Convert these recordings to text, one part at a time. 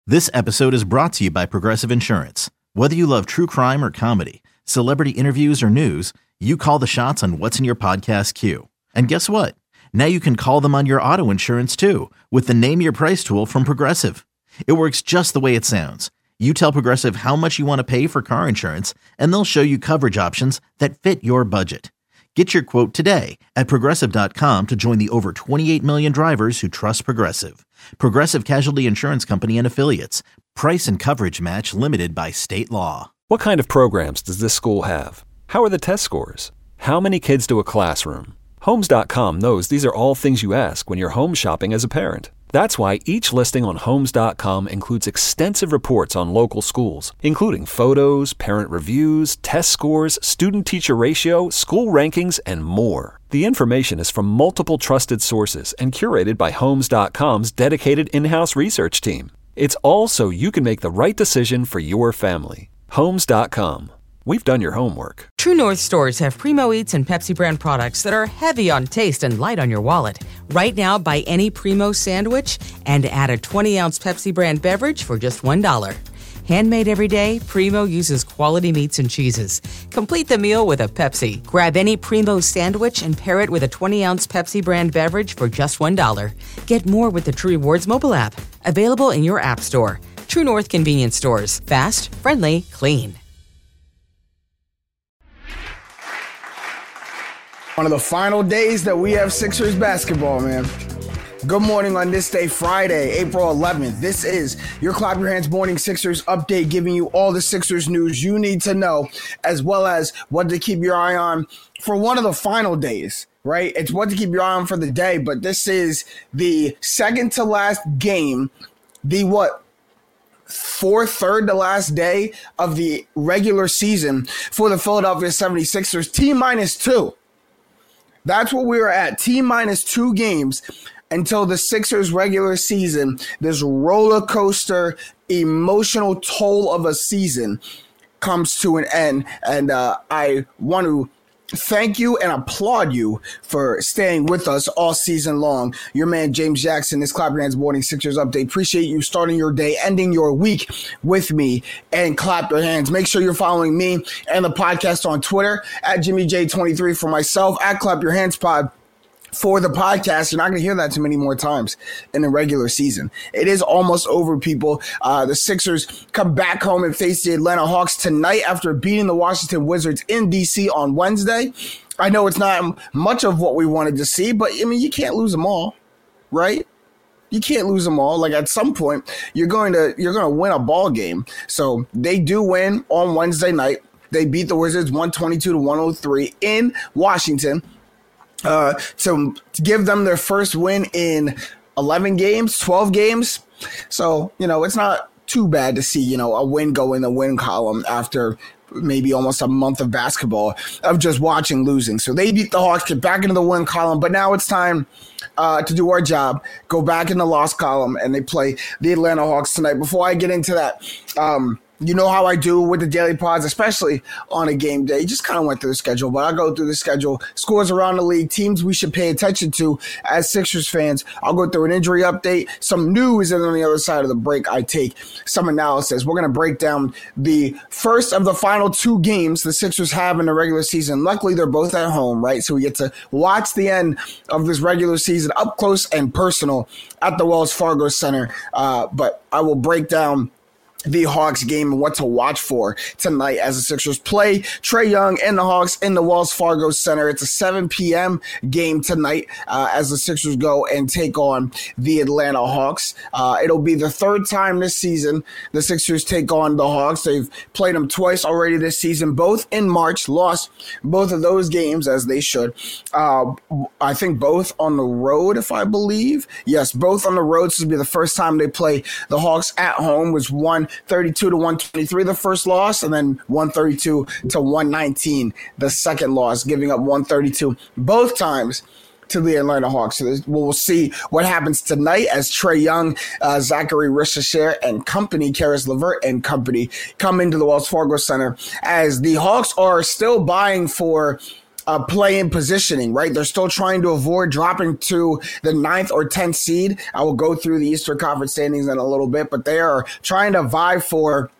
This episode is brought to you by Progressive Insurance. Whether you love true crime or comedy, celebrity interviews or news, you call the shots on what's in your podcast queue. And guess what? Now you can call them on your auto insurance too with the Name Your Price tool from Progressive. It works just the way it sounds. You tell Progressive how much you want to pay for car insurance, and they'll show you coverage options that fit your budget. Get your quote today at Progressive.com to join the over 28 million drivers who trust Progressive. Progressive Casualty Insurance Company and Affiliates. Price and coverage match limited by state law. What kind of programs does this school have? How are the test scores? How many kids to a classroom? Homes.com knows these are all things you ask when you're home shopping as a parent. That's why each listing on Homes.com includes extensive reports on local schools, including photos, parent reviews, test scores, student-teacher ratio, school rankings, and more. The information is from multiple trusted sources and curated by Homes.com's dedicated in-house research team. It's all so you can make the right decision for your family. Homes.com. We've done your homework. True North stores have Primo Eats and Pepsi brand products that are heavy on taste and light on your wallet. Right now, buy any Primo sandwich and add a 20-ounce Pepsi brand beverage for just $1. Handmade every day, Primo uses quality meats and cheeses. Complete the meal with a Pepsi. Grab any Primo sandwich and pair it with a 20-ounce Pepsi brand beverage for just $1. Get more with the True Rewards mobile app. Available in your app store. True North convenience stores. Fast, friendly, clean. One of the final days that we have Sixers basketball, man. Good morning on this day, Friday, April 11th. This is your Clap Your Hands Morning Sixers update, giving you all the Sixers news you need to know, as well as what to keep your eye on for one of the final days, right? It's what to keep your eye on for the day, but this is the second to last game, third to last day of the regular season for the Philadelphia 76ers, T-2. That's what we were at, T-2 games until the Sixers regular season, this roller coaster, emotional toll of a season comes to an end. And I want to thank you and applaud you for staying with us all season long. Your man, James Jackson, this Clap Your Hands Morning Sixers update. Appreciate you starting your day, ending your week with me, and clap your hands. Make sure you're following me and the podcast on Twitter at JimmyJ23 for myself, at Clap Your Hands Pod. For the podcast, you're not going to hear that too many more times in the regular season. It is almost over, people. The Sixers come back home and face the Atlanta Hawks tonight after beating the Washington Wizards in D.C. on Wednesday. I know it's not much of what we wanted to see, but, I mean, you can't lose them all, right? You can't lose them all. Like, at some point, you're going to win a ball game. So they do win on Wednesday night. They beat the Wizards 122-103 in Washington. To give them their first win in 11 games, 12 games. So, it's not too bad to see, a win go in the win column after maybe almost a month of basketball of just watching losing. So they beat the Hawks, get back into the win column, but now it's time to do our job, go back in the loss column, and they play the Atlanta Hawks tonight. Before I get into that, you know how I do with the daily pods, especially on a game day. Just kind of went through the schedule, but I'll go through the schedule. Scores around the league, teams we should pay attention to as Sixers fans. I'll go through an injury update, some news, and on the other side of the break, I take some analysis. We're going to break down the first of the final two games the Sixers have in the regular season. Luckily, they're both at home, right? So we get to watch the end of this regular season up close and personal at the Wells Fargo Center. But I will break down the Hawks game and what to watch for tonight as the Sixers play Trae Young and the Hawks in the Wells Fargo Center. It's a 7 p.m. game tonight as the Sixers go and take on the Atlanta Hawks. It'll be the third time this season the Sixers take on the Hawks. They've played them twice already this season, both in March, lost both of those games as they should. I think both on the road, if I believe. Yes, both on the road. This will be the first time they play the Hawks at home. Was 132-123 the first loss, and then 132-119 the second loss, giving up 132 both times to the Atlanta Hawks. So we'll see what happens tonight as Trae Young, Zachary Rishisher and company, Karis LeVert and company come into the Wells Fargo Center as the Hawks are still vying for play-in positioning, right? They're still trying to avoid dropping to the 9th or 10th seed. I will go through the Eastern Conference standings in a little bit, but they are trying to vie for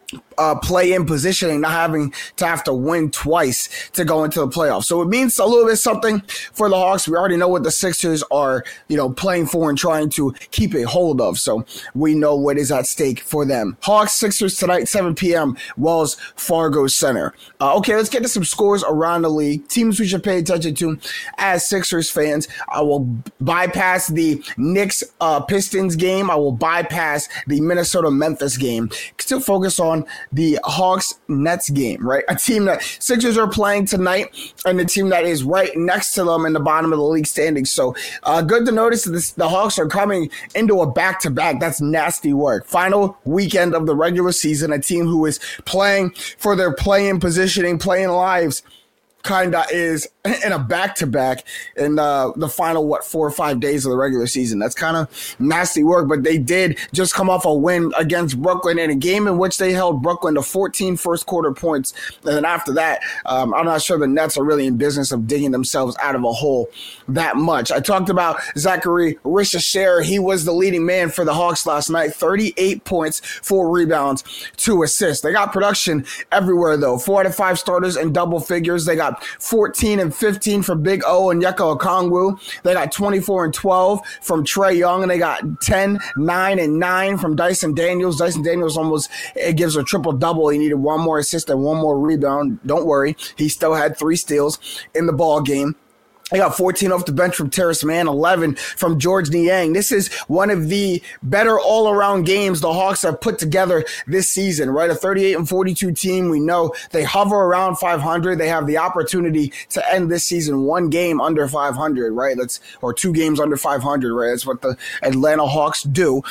play-in positioning, not having to have to win twice to go into the playoffs. So it means a little bit something for the Hawks. We already know what the Sixers are, playing for and trying to keep a hold of. So we know what is at stake for them. Hawks, Sixers tonight, 7 p.m., Wells Fargo Center. Okay, let's get to some scores around the league. Teams we should pay attention to as Sixers fans. I will bypass the Knicks-Pistons game. I will bypass the Minnesota-Memphis game. Still focus on the Hawks-Nets game, right? A team that Sixers are playing tonight and the team that is right next to them in the bottom of the league standings. So good to notice that the Hawks are coming into a back-to-back. That's nasty work. Final weekend of the regular season, a team who is playing for their play-in positioning, playing lives, kind of is in a back-to-back in the final, 4 or 5 days of the regular season. That's kind of nasty work, but they did just come off a win against Brooklyn in a game in which they held Brooklyn to 14 first-quarter points. And then after that, I'm not sure the Nets are really in business of digging themselves out of a hole that much. I talked about Zachary Rishishair. He was the leading man for the Hawks last night, 38 points, 4 rebounds, 2 assists. They got production everywhere, though. 4 out of 5 starters in double figures. They got 14 and 15 from Big O and Onyeka Okongwu. They got 24 and 12 from Trae Young, and they got 10, 9, and 9 from Dyson Daniels. Dyson Daniels almost gives a triple-double. He needed 1 more assist and 1 more rebound. Don't worry. He still had 3 steals in the ball game. I got 14 off the bench from Terrence Mann, 11 from George Niang. This is one of the better all-around games the Hawks have put together this season, right? A 38-42 team. We know they hover around 500. They have the opportunity to end this season 1 game under 500, right? Or 2 games under 500, right? That's what the Atlanta Hawks do.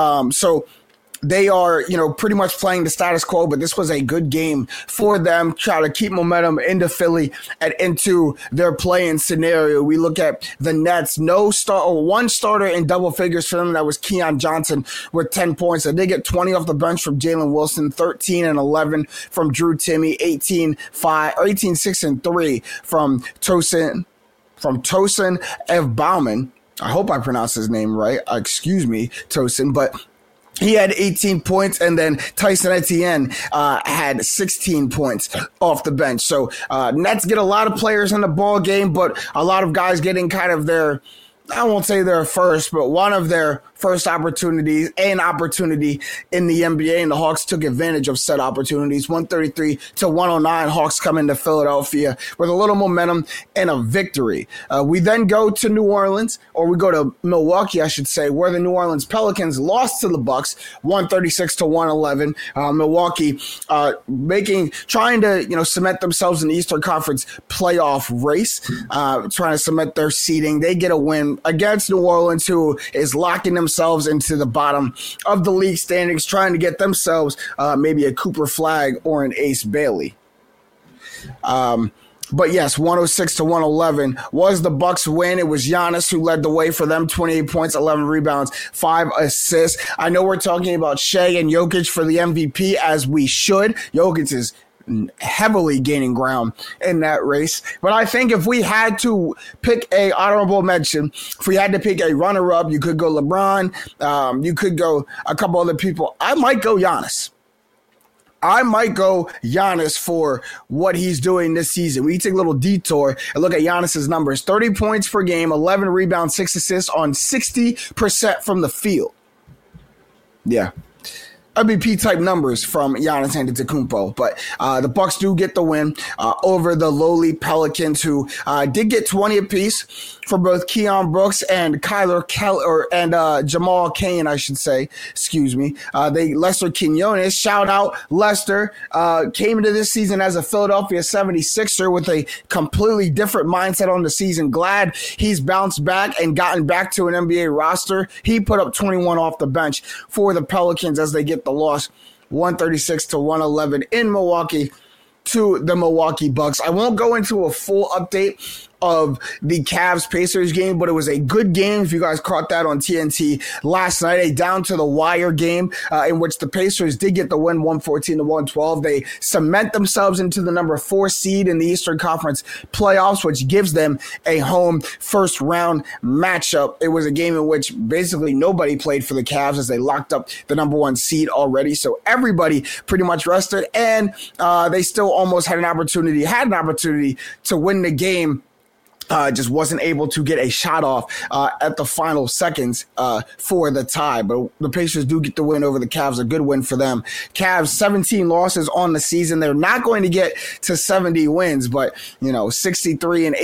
So they are, pretty much playing the status quo, but this was a good game for them. Try to keep momentum into Philly and into their play-in scenario. We look at the Nets, 1 starter in double figures for them. That was Keon Johnson with 10 points. They did get 20 off the bench from Jalen Wilson, 13 and 11 from Drew Timme, 18, 6 and 3 from Tosin Evbauman. I hope I pronounced his name right. Excuse me, Tosin, but he had 18 points, and then Tyson Etienne had 16 points off the bench. So Nets get a lot of players in the ball game, but a lot of guys getting kind of I won't say their first, but one of their first opportunities, an opportunity in the NBA, and the Hawks took advantage of said opportunities. 133-109, Hawks come into Philadelphia with a little momentum and a victory. We then go to New Orleans, or we go to Milwaukee, I should say, where the New Orleans Pelicans lost to the Bucks, 136-111. Milwaukee trying to cement themselves in the Eastern Conference playoff race, trying to cement their seeding. They get a win against New Orleans, who is locking themselves into the bottom of the league standings, trying to get themselves maybe a Cooper Flagg or an Ace Bailey. But yes, 106-111 was the Bucks win. It was Giannis who led the way for them, 28 points, 11 rebounds, 5 assists. I know we're talking about Shea and Jokic for the MVP, as we should. Jokic is heavily gaining ground in that race. But I think if we had to pick a honorable mention, if we had to pick a runner-up, you could go LeBron, you could go a couple other people. I might go Giannis. For what he's doing this season. We take a little detour and look at Giannis's numbers. 30 points per game, 11 rebounds, 6 assists on 60% from the field. Yeah. MVP type numbers from Giannis Antetokounmpo, but the Bucks do get the win over the lowly Pelicans, who did get 20 apiece for both Keon Brooks and Jamal Cain, I should say. Excuse me. Lester Quinones, shout out Lester, came into this season as a Philadelphia 76er with a completely different mindset on the season. Glad he's bounced back and gotten back to an NBA roster. He put up 21 off the bench for the Pelicans as they get the loss, 136-111 in Milwaukee to the Milwaukee Bucks. I won't go into a full update of the Cavs-Pacers game, but it was a good game. If you guys caught that on TNT last night, a down-to-the-wire game in which the Pacers did get the win 114-112. They cement themselves into the number 4 seed in the Eastern Conference playoffs, which gives them a home first-round matchup. It was a game in which basically nobody played for the Cavs as they locked up the number 1 seed already, so everybody pretty much rested, and they still almost had an opportunity to win the game. Just wasn't able to get a shot off at the final seconds for the tie. But the Pacers do get the win over the Cavs, a good win for them. Cavs, 17 losses on the season. They're not going to get to 70 wins, but 63-18,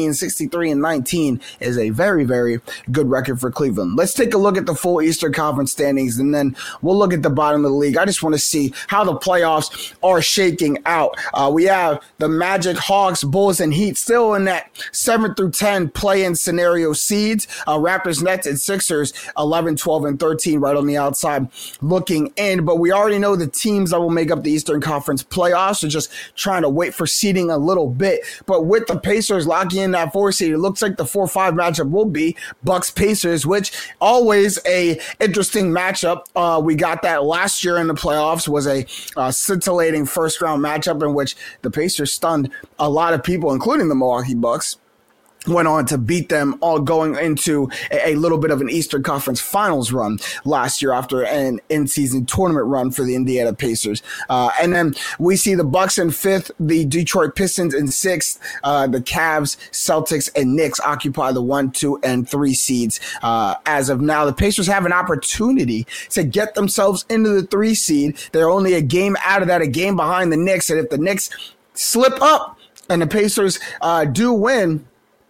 63-19 is a very, very good record for Cleveland. Let's take a look at the full Eastern Conference standings, and then we'll look at the bottom of the league. I just want to see how the playoffs are shaking out. We have the Magic, Hawks, Bulls, and Heat still in that 7 through 10 play-in scenario seeds. Raptors, Nets, and Sixers 11, 12, and 13 right on the outside looking in. But we already know the teams that will make up the Eastern Conference playoffs. So just trying to wait for seeding a little bit. But with the Pacers locking in that 4 seed, it looks like the 4-5 matchup will be Bucks-Pacers, which always a interesting matchup. We got that last year in the playoffs, was a scintillating first-round matchup in which the Pacers stunned a lot of people, including the Milwaukee Bucks. Went on to beat them, all going into a little bit of an Eastern Conference Finals run last year after an in-season tournament run for the Indiana Pacers. And then we see the Bucks in 5th, the Detroit Pistons in 6th, the Cavs, Celtics, and Knicks occupy the 1, 2, and 3 seeds. As of now, the Pacers have an opportunity to get themselves into the 3 seed. They're only a game out of that, a game behind the Knicks. And if the Knicks slip up and the Pacers do win,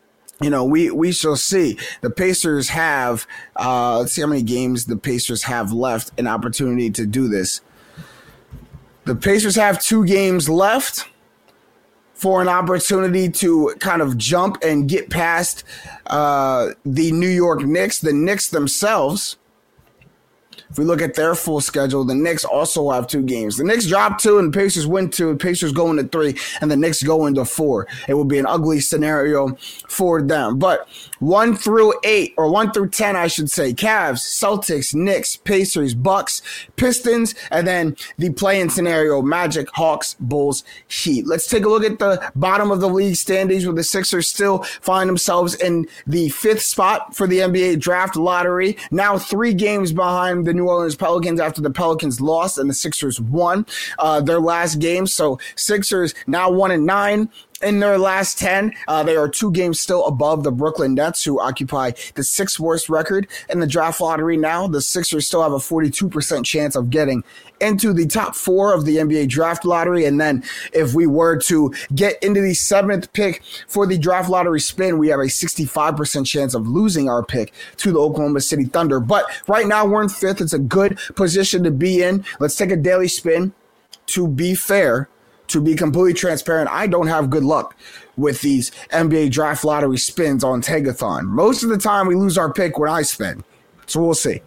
we shall see. The Pacers have, let's see how many games the Pacers have left, an opportunity to do this. The Pacers have 2 games left for an opportunity to kind of jump and get past the New York Knicks. The Knicks themselves, if we look at their full schedule, the Knicks also have 2 games. The Knicks drop 2 and the Pacers win 2. The Pacers go into 3 and the Knicks go into 4. It would be an ugly scenario for them. But 1 through 8, or 1 through 10, I should say, Cavs, Celtics, Knicks, Pacers, Bucks, Pistons, and then the play-in scenario, Magic, Hawks, Bulls, Heat. Let's take a look at the bottom of the league standings, where the Sixers still find themselves in the 5th spot for the NBA draft lottery. Now 3 games behind the New Orleans Pelicans after the Pelicans lost and the Sixers won their last game. So Sixers now 1-9 in their last 10. They are 2 games still above the Brooklyn Nets, who occupy the 6th worst record in the draft lottery now. The Sixers still have a 42% chance of getting into the top 4 of the NBA draft lottery. And then if we were to get into the 7th pick for the draft lottery spin, we have a 65% chance of losing our pick to the Oklahoma City Thunder. But right now we're in 5th. It's a good position to be in. Let's take a daily spin. To be fair, to be completely transparent, I don't have good luck with these NBA draft lottery spins on Tagathon. Most of the time we lose our pick when I spin. So we'll see.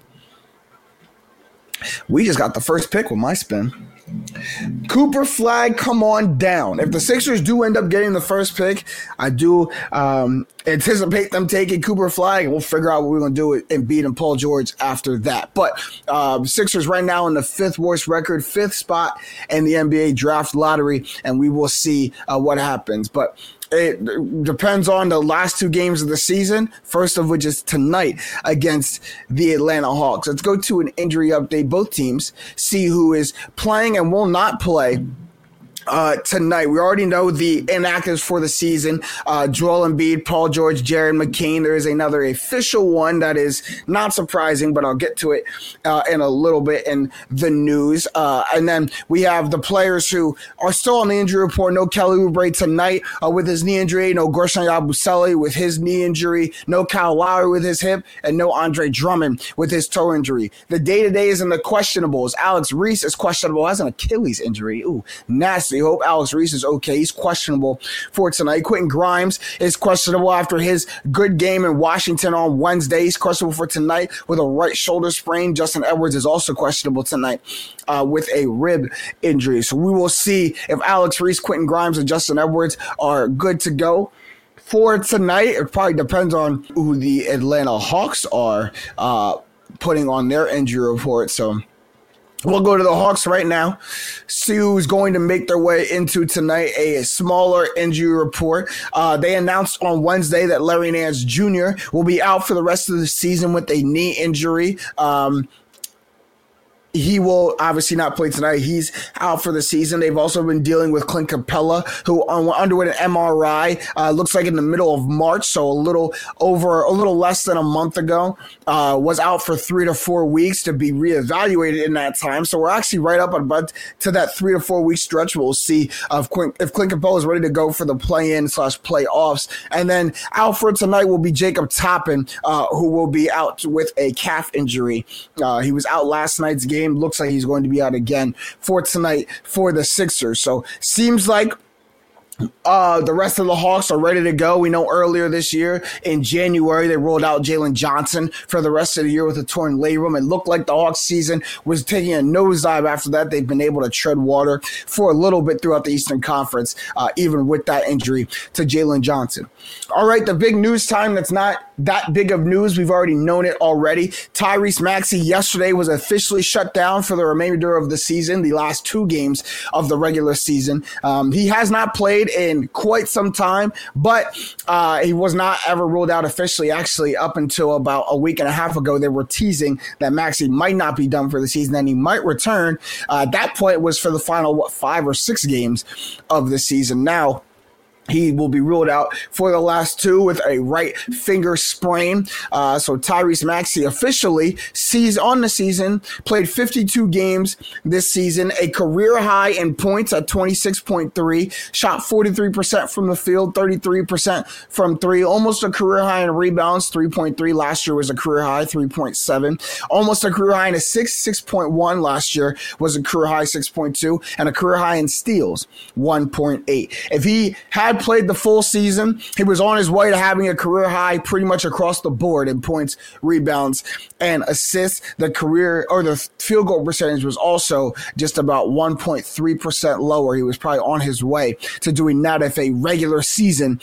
We just got the first pick with my spin. Cooper Flag, come on down. If the Sixers do end up getting the first pick, I do anticipate them taking Cooper Flag, and we'll figure out what we're going to do with Embiid and Paul George after that. But Sixers right now in the 5th worst record, 5th spot in the NBA draft lottery, and we will see what happens. But it depends on the last 2 games of the season, first of which is tonight against the Atlanta Hawks. Let's go to an injury update. Both teams see who is playing and will not play tonight. We already know the inactives for the season. Joel Embiid, Paul George, Jared McCain. There is another official one that is not surprising, but I'll get to it in a little bit in the news. And then we have the players who are still on the injury report. No Kelly Oubre tonight with his knee injury. No Guerschon Yabusele with his knee injury. No Kyle Lowry with his hip. And no Andre Drummond with his toe injury. The day-to-day is in the questionables. Alex Reese is questionable. Has an Achilles injury. Ooh, nasty. Hope Alex Reese is okay. He's questionable for tonight. Quentin Grimes is questionable after his good game in Washington on Wednesday. He's questionable for tonight with a right shoulder sprain. Justin Edwards is also questionable tonight with a rib injury. So we will see if Alex Reese, Quentin Grimes, and Justin Edwards are good to go For tonight, it probably depends on who the Atlanta Hawks are putting on their injury report. So we'll go to the Hawks right now, see who's going to make their way into tonight, a smaller injury report. They announced on Wednesday that Larry Nance Jr. will be out for the rest of the season with a knee injury. He will obviously not play tonight. He's out for the season. They've also been dealing with Clint Capella, who underwent an MRI, looks like in the middle of March, so a little less than a month ago, was out for 3 to 4 weeks to be reevaluated in that time. So we're actually right up about to that 3 to 4 week stretch. We'll see if Clint Capella is ready to go for the play-in/playoffs. And then out for tonight will be Jacob Toppin, who will be out with a calf injury. He was out last night's game. Looks like he's going to be out again for tonight for the Sixers. So seems like the rest of the Hawks are ready to go. We know earlier this year in January, they rolled out Jalen Johnson for the rest of the year with a torn labrum. It looked like the Hawks season was taking a nosedive after that. They've been able to tread water for a little bit throughout the Eastern Conference, even with that injury to Jalen Johnson. All right, the big news time that's not that big of news. We've already known it already. Tyrese Maxey yesterday was officially shut down for the remainder of the season, the last 2 games of the regular season. He has not played in quite some time, but he was not ever ruled out officially. Actually, up until about a week and a half ago, they were teasing that Maxey might not be done for the season and he might return. That point was for the final 5 or 6 games of the season. Now he will be ruled out for the last 2 with a right finger sprain. So Tyrese Maxey officially sees on the season, played 52 games this season, a career high in points at 26.3, shot 43% from the field, 33% from 3, almost a career high in rebounds, 3.3. Last year was a career high, 3.7. Almost a career high in assists, 6.1. Last year was a career high, 6.2, and a career high in steals, 1.8. If he had played the full season, he was on his way to having a career high pretty much across the board in points, rebounds, and assists. The field goal percentage was also just about 1.3% lower. He was probably on his way to doing that if a regular season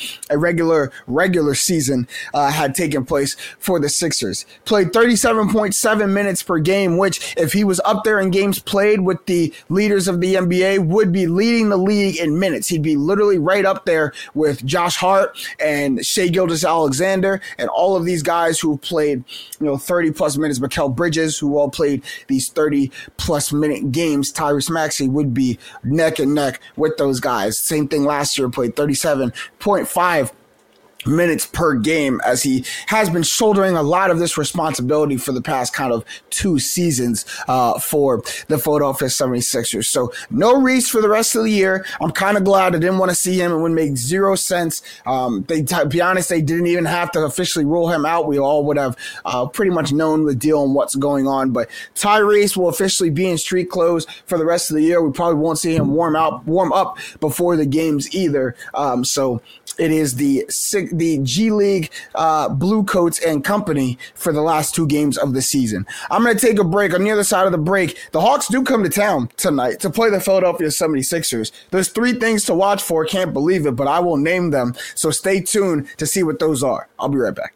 had taken place for the Sixers. Played 37.7 minutes per game, which if he was up there in games played with the leaders of the NBA would be leading the league in minutes. He'd be literally right up there with Josh Hart and Shai Gilgeous-Alexander and all of these guys who played 30 plus minutes. Mikal Bridges, who all played these 30 plus minute games. Tyrese Maxey would be neck and neck with those guys. Same thing last year, played 37.5 minutes per game, as he has been shouldering a lot of this responsibility for the past kind of 2 seasons for the Philadelphia 76ers. So no Reese for the rest of the year. I'm kind of glad. I didn't want to see him. It would make 0 sense. To be honest, they didn't even have to officially rule him out. We all would have pretty much known the deal and what's going on. But Tyrese will officially be in street clothes for the rest of the year. We probably won't see him warm up before the games either. So it is the G League Blue Coats and company for the last 2 games of the season. I'm going to take a break. On the other side of the break, the Hawks do come to town tonight to play the Philadelphia 76ers. There's 3 things to watch for. Can't believe it, but I will name them. So stay tuned to see what those are. I'll be right back.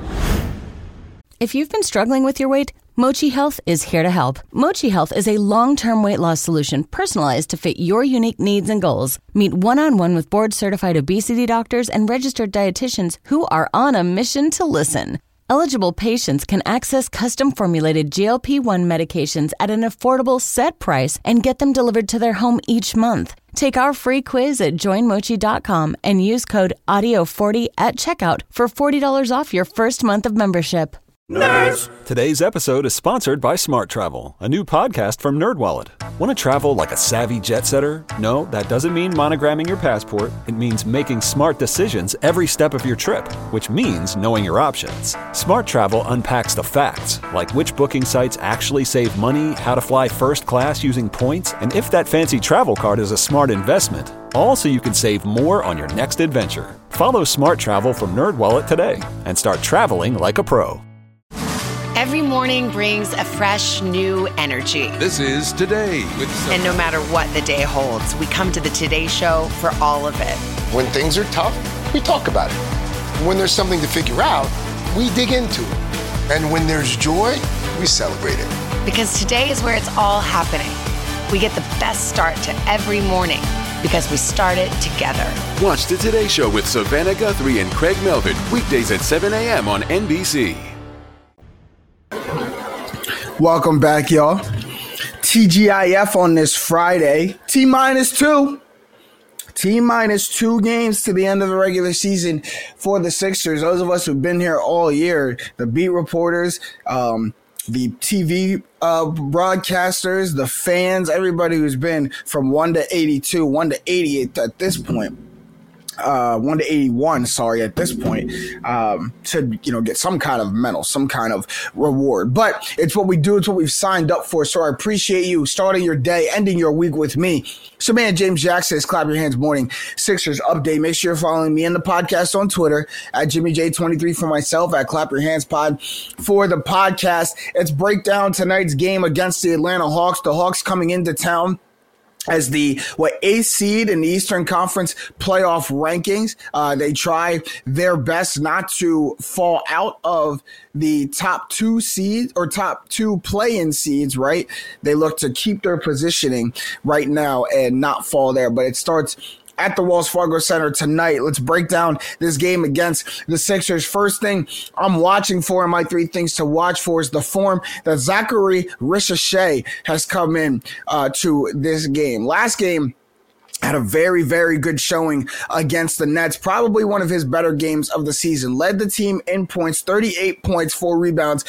If you've been struggling with your weight, Mochi Health is here to help. Mochi Health is a long-term weight loss solution personalized to fit your unique needs and goals. Meet one-on-one with board-certified obesity doctors and registered dietitians who are on a mission to listen. Eligible patients can access custom-formulated GLP-1 medications at an affordable set price and get them delivered to their home each month. Take our free quiz at joinmochi.com and use code AUDIO40 at checkout for $40 off your first month of membership. Nerds! Today's episode is sponsored by Smart Travel, a new podcast from NerdWallet. Want to travel like a savvy jet setter? No, that doesn't mean monogramming your passport. It means making smart decisions every step of your trip, which means knowing your options. Smart Travel unpacks the facts, like which booking sites actually save money, how to fly first class using points, and if that fancy travel card is a smart investment. All so you can save more on your next adventure. Follow Smart Travel from NerdWallet today and start traveling like a pro. Every morning brings a fresh, new energy. This is Today with Sophie. And no matter what the day holds, we come to the Today Show for all of it. When things are tough, we talk about it. When there's something to figure out, we dig into it. And when there's joy, we celebrate it. Because today is where it's all happening. We get the best start to every morning because we start it together. Watch the Today Show with Savannah Guthrie and Craig Melvin, weekdays at 7 a.m. on NBC. Welcome back, y'all. TGIF on this Friday. T-2. T-2 games to the end of the regular season for the Sixers. Those of us who've been here all year, the beat reporters, the TV broadcasters, the fans, everybody who's been from 1 to 82, 1 to 88 at this point. 1 to 81, at this point, to, get some kind of medal, some kind of reward. But it's what we do. It's what we've signed up for. So I appreciate you starting your day, ending your week with me. So, man, James Jackson, Clap Your Hands Morning Sixers Update. Make sure you're following me and the podcast on Twitter at JimmyJ23 for myself, at Clap Your Hands Pod for the podcast. Let's break down tonight's game against the Atlanta Hawks. The Hawks coming into town as the 8th seed in the Eastern Conference playoff rankings. They try their best not to fall out of the top 2 seeds or top 2 play-in seeds, right? They look to keep their positioning right now and not fall there, but it starts at the Wells Fargo Center tonight. Let's break down this game against the Sixers. First thing I'm watching for, and my 3 things to watch for, is the form that Zachary Risacher has come in to this game. Last game had a very, very good showing against the Nets. Probably one of his better games of the season. Led the team in points, 38 points, 4 rebounds,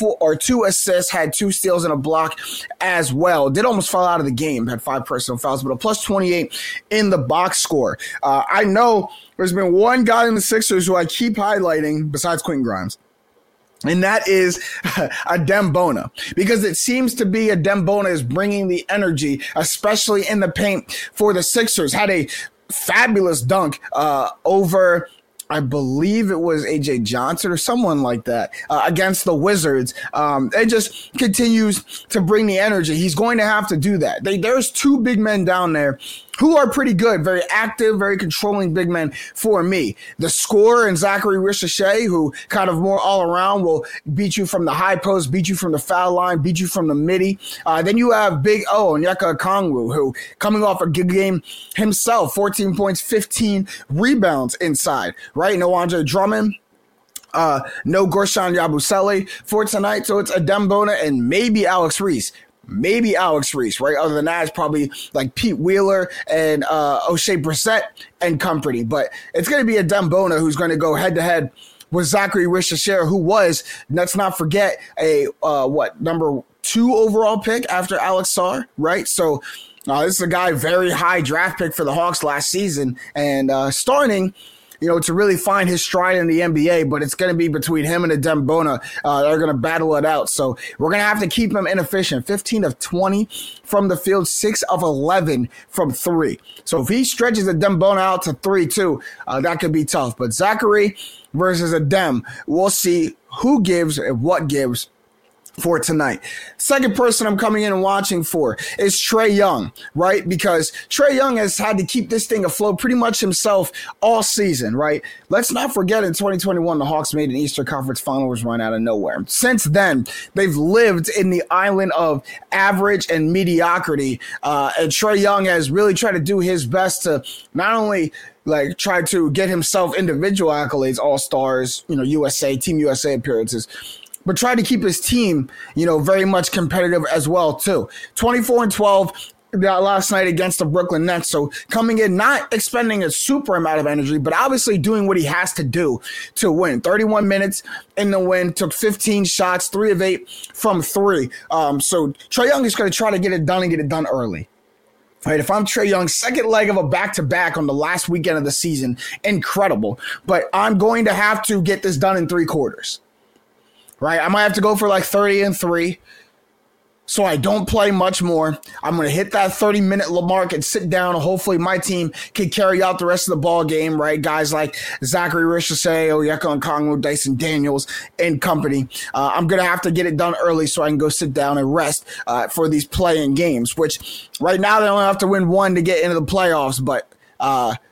2 assists, had 2 steals and a block as well. Did almost fall out of the game, had 5 personal fouls, but a plus 28 in the box score. I know there's been one guy in the Sixers who I keep highlighting besides Quentin Grimes. And that is Adem Bona, because it seems to be Adem Bona is bringing the energy, especially in the paint for the Sixers. Had a fabulous dunk over, I believe it was AJ Johnson or someone like that, against the Wizards. It just continues to bring the energy. He's going to have to do that. There's 2 big men down there who are pretty good, very active, very controlling big men for me. The scorer and Zachary Risacher, who kind of more all around will beat you from the high post, beat you from the foul line, beat you from the midi. Then you have Big O, Onyeka Okongwu, who coming off a good game himself, 14 points, 15 rebounds inside, right? No Andre Drummond. No Guerschon Yabusele for tonight. So it's Adem Bona and maybe Alex Reese. Right? Other than that, it's probably like Pete Wheeler and O'Shea Brissett and company. But it's going to be Adem Bona who's going to go head-to-head with Zachary Risacher, who was, let's not forget, a number 2 overall pick after Alex Sarr, right? So this is a guy, very high draft pick for the Hawks last season, and starting to really find his stride in the NBA, but it's going to be between him and Adem Bona. They're going to battle it out. So we're going to have to keep him inefficient. 15 of 20 from the field, 6 of 11 from 3. So if he stretches Adem Bona out to 3 too, that could be tough. But Zachary versus Adem, we'll see who gives and what gives for tonight. Second person I'm coming in and watching for is Trae Young, right? Because Trae Young has had to keep this thing afloat pretty much himself all season, right? Let's not forget in 2021, the Hawks made an Eastern Conference Finals run out of nowhere. Since then, they've lived in the island of average and mediocrity. And Trae Young has really tried to do his best to not only try to get himself individual accolades, all-stars, USA, Team USA appearances, but try to keep his team, very much competitive as well, too. 24-12 last night against the Brooklyn Nets. So coming in, not expending a super amount of energy, but obviously doing what he has to do to win. 31 minutes in the win, took 15 shots, 3 of 8 from 3. So Trae Young is going to try to get it done and get it done early. Right, if I'm Trae Young, second leg of a back-to-back on the last weekend of the season, incredible. But I'm going to have to get this done in 3 quarters. Right, I might have to go for 30-3, so I don't play much more. I'm going to hit that 30-minute mark and sit down, and hopefully my team can carry out the rest of the ball game, right? Guys like Zachary Risacher, Onyeka Okongwu, Dyson Daniels, and company. I'm going to have to get it done early so I can go sit down and rest for these play-in games, which right now they only have to win 1 to get into the playoffs, but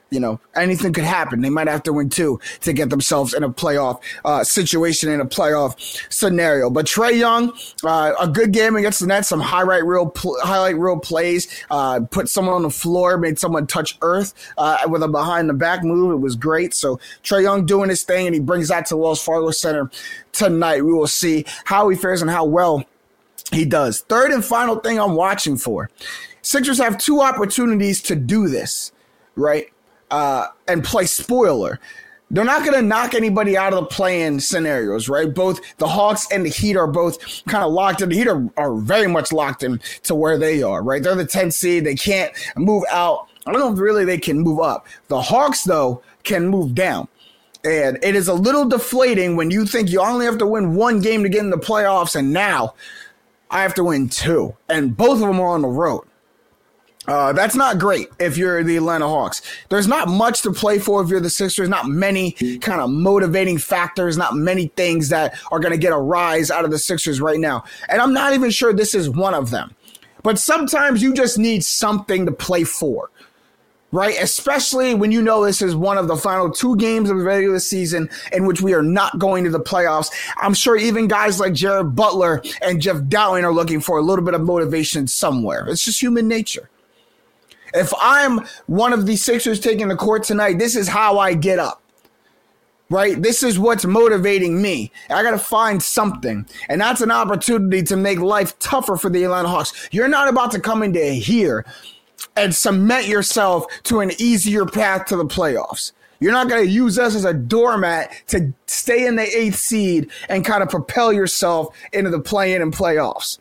anything could happen. They might have to win 2 to get themselves in a playoff situation, in a playoff scenario. But Trae Young, a good game against the Nets, some highlight reel plays, put someone on the floor, made someone touch earth with a behind-the-back move. It was great. So Trae Young doing his thing, and he brings that to Wells Fargo Center tonight. We will see how he fares and how well he does. Third and final thing I'm watching for. Sixers have 2 opportunities to do this, right? And play spoiler. They're not going to knock anybody out of the play-in scenarios, right? Both the Hawks and the Heat are both kind of locked in. The Heat are very much locked in to where they are, right? They're the 10th seed. They can't move out. I don't know if really they can move up. The Hawks, though, can move down. And it is a little deflating when you think you only have to win 1 game to get in the playoffs, and now I have to win 2. And both of them are on the road. That's not great if you're the Atlanta Hawks. There's not much to play for if you're the Sixers, not many kind of motivating factors, not many things that are going to get a rise out of the Sixers right now. And I'm not even sure this is one of them. But sometimes you just need something to play for, right? Especially when you know this is one of the final 2 games of the regular season in which we are not going to the playoffs. I'm sure even guys like Jared Butler and Jeff Dowling are looking for a little bit of motivation somewhere. It's just human nature. If I'm one of the Sixers taking the court tonight, this is how I get up, right? This is what's motivating me. I got to find something, and that's an opportunity to make life tougher for the Atlanta Hawks. You're not about to come into here and cement yourself to an easier path to the playoffs. You're not going to use us as a doormat to stay in the 8th seed and kind of propel yourself into the play-in and playoffs.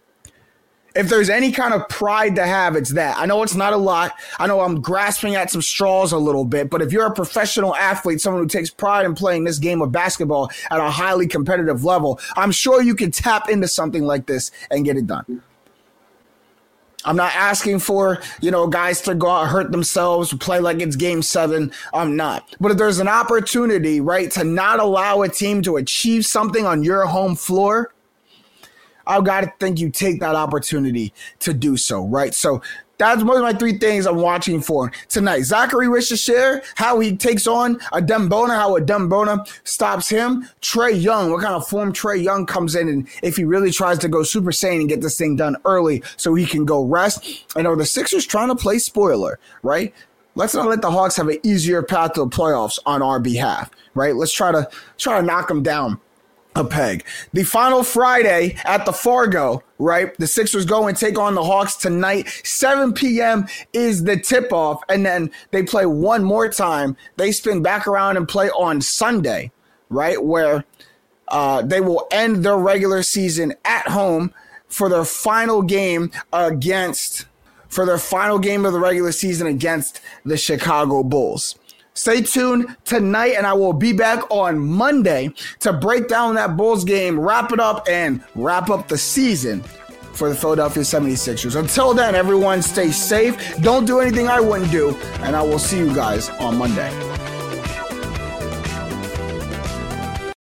If there's any kind of pride to have, it's that. I know it's not a lot. I know I'm grasping at some straws a little bit, but if you're a professional athlete, someone who takes pride in playing this game of basketball at a highly competitive level, I'm sure you can tap into something like this and get it done. I'm not asking for, guys to go out, hurt themselves, play like it's game 7. I'm not. But if there's an opportunity, right, to not allow a team to achieve something on your home floor, I've got to think you take that opportunity to do so, right? So that's one of my 3 things I'm watching for tonight. Zachary Richardson, how he takes on Adem Bona, how Adem Bona stops him. Trae Young, what kind of form Trae Young comes in, and if he really tries to go Super Saiyan and get this thing done early so he can go rest. And are the Sixers trying to play spoiler, right? Let's not let the Hawks have an easier path to the playoffs on our behalf, right? Let's try to knock them down a peg. The final Friday at the Fargo, right? The Sixers go and take on the Hawks tonight. 7 p.m. is the tip-off, and then they play one more time. They spin back around and play on Sunday, right? Where they will end their regular season at home for their final game of the regular season against the Chicago Bulls. Stay tuned tonight, and I will be back on Monday to break down that Bulls game, wrap it up, and wrap up the season for the Philadelphia 76ers. Until then, everyone stay safe. Don't do anything I wouldn't do, and I will see you guys on Monday.